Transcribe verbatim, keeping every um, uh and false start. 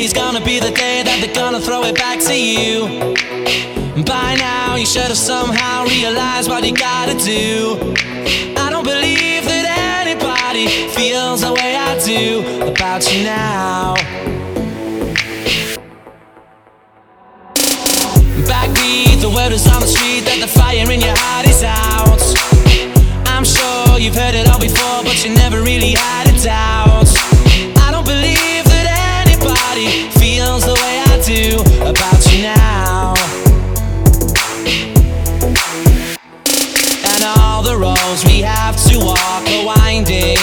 Today's gonna be the day that they're gonna throw it back to you. By now you should have somehow realized what you gotta do. I don't believe that anybody feels the way I do about you now. Backbeat, the word is on the street that the fire in your heart is out. I'm sure you've heard it all before, but you never really had a doubt. I don't believe that anybody feels the way I do about you now. And all the roads we have to walk are winding.